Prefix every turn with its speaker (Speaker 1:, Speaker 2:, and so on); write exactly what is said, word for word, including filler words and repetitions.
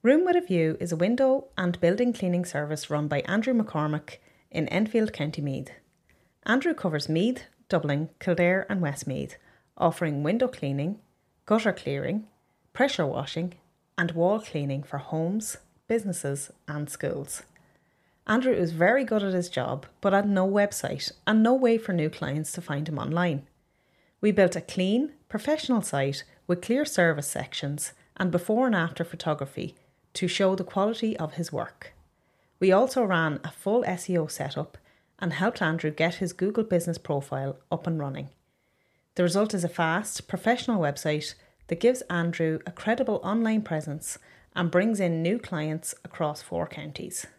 Speaker 1: Room with a View is a window and building cleaning service run by Andrew McCormick in Enfield, County Meath. Andrew covers Meath, Dublin, Kildare and Westmeath, offering window cleaning, gutter clearing, pressure washing and wall cleaning for homes, businesses and schools. Andrew is very good at his job but had no website and no way for new clients to find him online. We built a clean, professional site with clear service sections and before and after photography to show the quality of his work. We also ran a full S E O setup and helped Andrew get his Google business profile up and running. The result is a fast, professional website that gives Andrew a credible online presence and brings in new clients across four counties.